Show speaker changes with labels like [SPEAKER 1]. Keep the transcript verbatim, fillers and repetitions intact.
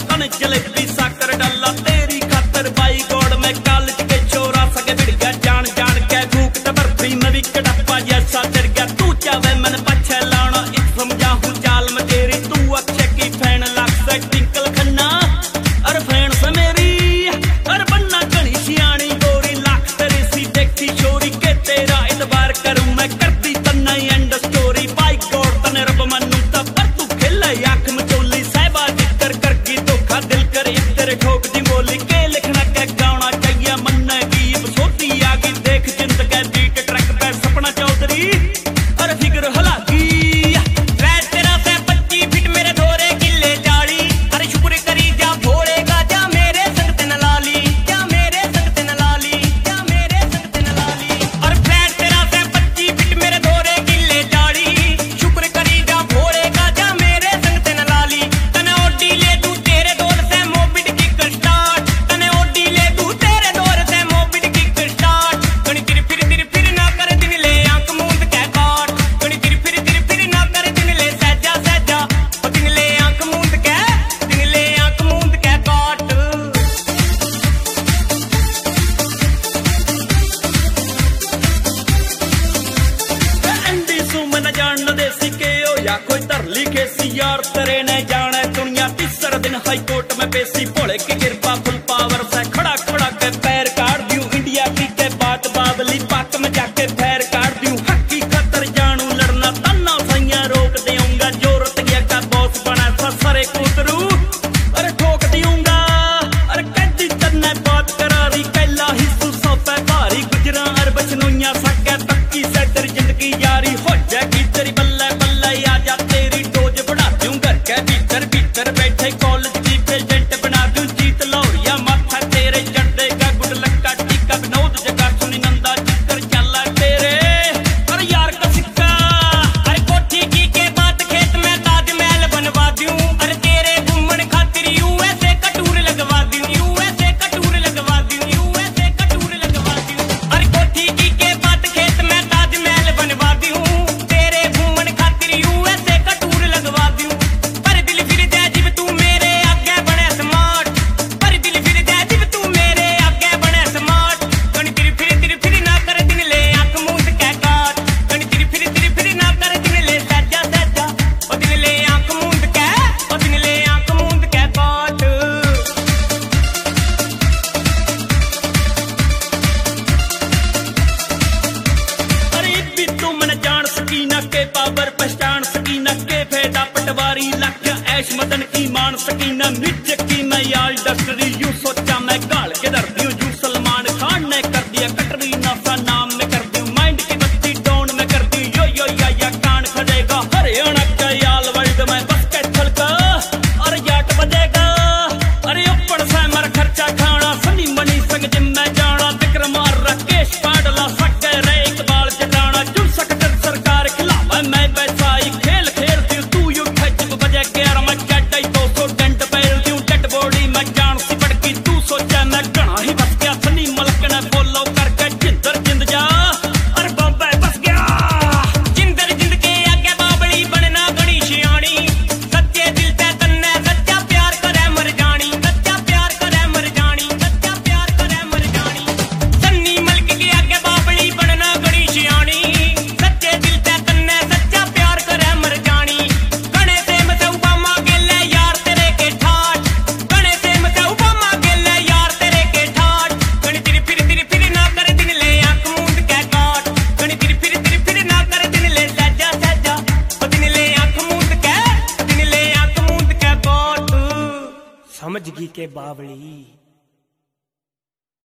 [SPEAKER 1] तन जलेबी साकर डाला तेरी खातर बाई गोड़ में कॉलेज के चोरा सके भिड़ गया जान जान के भूख तबरती में भी कड़प्पा जैसा चढ़ गया तू चावे मन पछे लाना एक समझाहू चाल में तेरी तू अच्छे की फैन लाख से टिंकल खन्ना अरे फैन से मेरी अरे बन्ना घनी सियाणी गोरी लाख तेरी सी देखी छोरी के तेरा इतबार करूं मैं करती तन्ना एंड स्टोरी बाई गोड़ तने रब मनू तब पर तू खेले आंख में चोली साहिबा जिक्र करके धोखा दिल कर तेरे ठोक दी बोली के लिखना के गाना चाहिए मन्ने की बसोती आगे देख जिंद के बीट ट्रैक पे सपना चौधरी अरे फिगर हला या कोई तरली खेसी यार तेरे ने जाने दुनिया तीसरा दिन हाई कोर्ट में पेशी भोले की कृपा फुल पावर से खड़ा खड़ा के पैर काट दूं इंडिया की के बात बाबली पाक में जाके पैर काट दूं हकी खतर जानू लड़ना तन्ना सैया रोक दूंगा जोरत गया का बॉस बना था सरे कूतरू अरे ठोक दूंगा अरे कैदी तन्ने बात करारी कैला ही सुसो पे भारी गुजरा अर बचनुइया सके तक्की से तेरी जिंदगी यारी हो जाएगी तेरी बल्ले तेरी डोज बढ़ा दूं घर के भीतर भीतर बैठे कॉलेज की प्रेजेंट बना दूं जीत लौरिया माथा तेरे चढ़ देगा गुड लक्का टीका विनोद जगह सुनी नंदा जिक्र चला तेरे अरे यार का सिक्का अरे कोठी की के बात खेत में ताजमहल बनवा दूं अरे तेरे घूमन खातिर यूएसए का टूर लगवा दूं यूएसए का टूर लगवा दूं यूएसए का टूर लगवा दूं अरे कोठी की के बात खेत में ताजमहल बनवा दूं तेरे घूमन खातिर यूएसए पावर पहचान सकीना के फेदा पटवारी लख ऐश मदन की मान सकीना निज की मैं यार डस्टरी यू सोचा मैं गाल के धरती हूँ यू सलमान खान ने कर दिया कटरीना सा नाम में कर दी माइंड की बत्ती डाउन में कर दी यो यो या या कान खजेगा हरियाणा का याल वर्ल्ड में बस के छलका और याट बजेगा अरे ऊपर से मर खर्चा खाना सनी मनी संग जिम में जाना विक्रम और राकेश पाडला सके रे इकबाल जटाना जुड़ सकते सरकार मैं बैसाई खेल खेलती हूँ तू यू खच बजे ग्यारह मैं चढ़ दो सौ डेंट पैरती हूँ डेड बॉडी मैं जान सी पड़की तू सोचा मैं घना ही बस गया सनी मलक ने फॉलो करके जिंदर जिंद जा अरे बॉम्बे बस गया जिंदर जिंद के आगे बाबड़ी बनना घनी सियाणी सच्चे दिल ते तन्ने सच्चा प्यार करे मर जानी सच्चा प्यार करे मर जानी सच्चा प्यार करे मर जानी सन्नी मलक के आगे बाबड़ी बनना घनी सियाणी सच्चे दिल ते समझ गई के बावली।